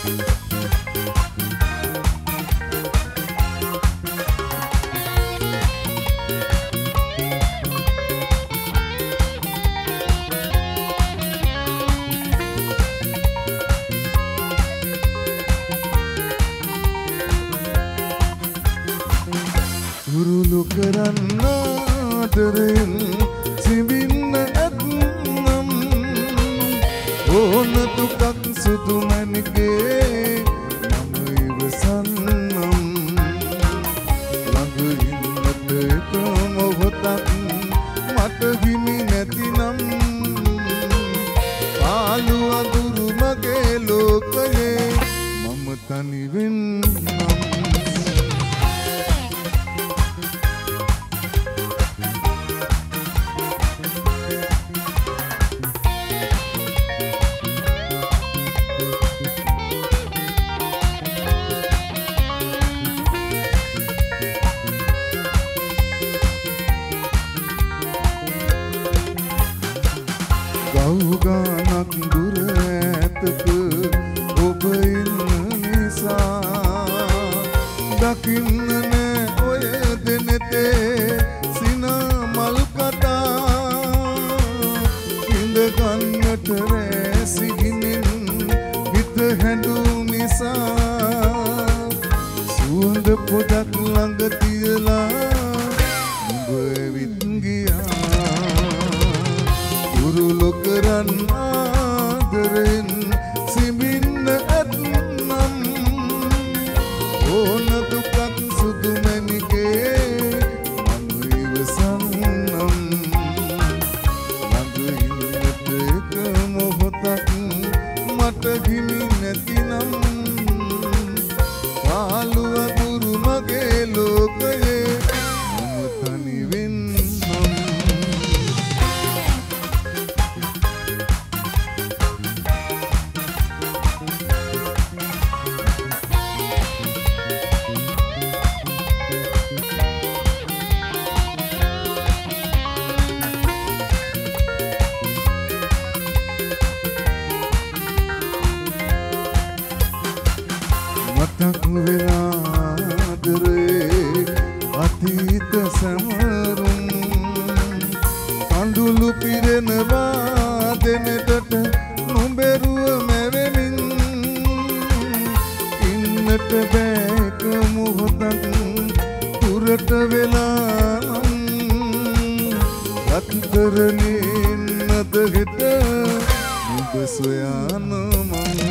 උරුලු කරන්න ආදරෙන් සිඹින්න ඇත්නම් ඕන දුකක් සුදු මැණිකේ මම ඉවසන්නම් ළඟ ඉන්නට එක මොහොතක් මට හිමි නැතිනම් පාළු අඳුරු මගේ ලෝකයේ මම තනි වෙන්නම් ගානක් දුර ඇතක ඔබ ඉන්න නිසා දකින්න නෑ ඔය දෙනෙතේ සිනා මල් කතා ඉඳ ගන්නට රැසිගිනින් හිත හැඬු නිසා සුවඳ පොඩක් ළඟ තියලා උඹ ඇවිත් ගියා උරුලු කරන් ආදරෙන් සිඹින්න ඇත්නම් ඕන දුකක් සුදු මැණිකේ මම ඉවසන්නම් ළඟ ඉන්නට එක මොහොතක් මට හිමි නැතිනම් පාළු අඳුරු මගේ ලෝකයේ මම තනි වෙන්නම් මතක් වෙලාදරේ අතීත සමරුම් කඳුළු පිරෙනවා දෙනෙතට නොබැරුව මැවෙමින් ඉන්නට බෑක මොහොතක් දුරට වෙලා රත්තරනේ නද හෙට නුඹ සොයන මම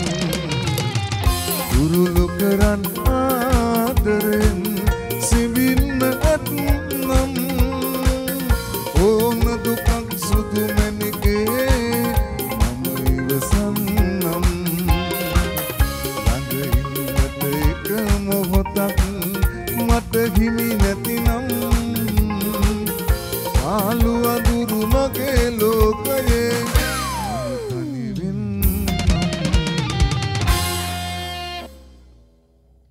උරුලු කරන් ආදරෙන් සිඹින්න ඇත්නම් ඕන දුකක් සුදු මැණිකේ මම ඉවසන්නම් ළඟ ඉන්නට එක මොහොතක් මට හිමි නැතිනම් පාළු අඳුරු මගේ